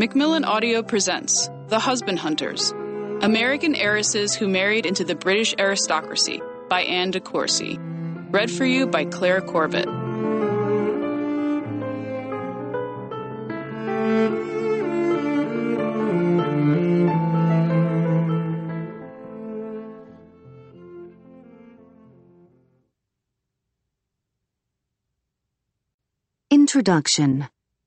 Macmillan Audio presents The Husband Hunters, American Heiresses Who Married into the British Aristocracy by Anne de Courcy. Read for you by Claire Corbett. Introduction.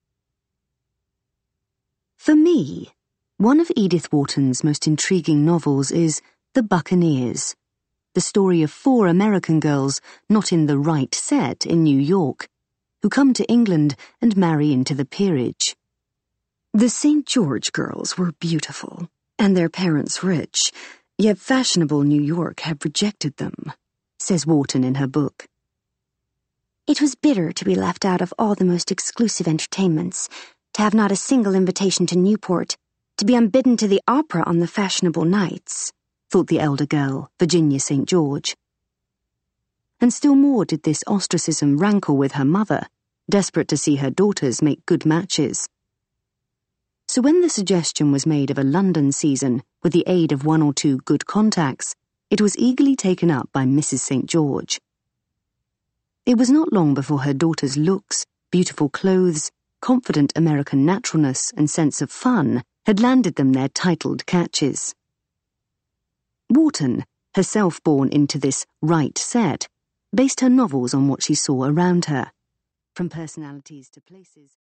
For me, one of Edith Wharton's most intriguing novels is The Buccaneers, the story of 4 American girls not in the right set in New York, who come to England and marry into the peerage. The St. George girls were beautiful, and their parents rich, yet fashionable New York had rejected them, says Wharton in her book. It was bitter to be left out of all the most exclusive entertainments, to have not a single invitation to Newport, to be unbidden to the opera on the fashionable nights, thought the elder girl, Virginia St. George. And still more did this ostracism rankle with her mother, desperate to see her daughters make good matches. So when the suggestion was made of a London season with the aid of 1 or 2 good contacts, it was eagerly taken up by Mrs. St. George. It was not long before her daughters' looks, beautiful clothes, confident American naturalness and sense of fun had landed them their titled catches. Wharton, herself born into this right set, based her novels on what she saw around her, from personalities to places.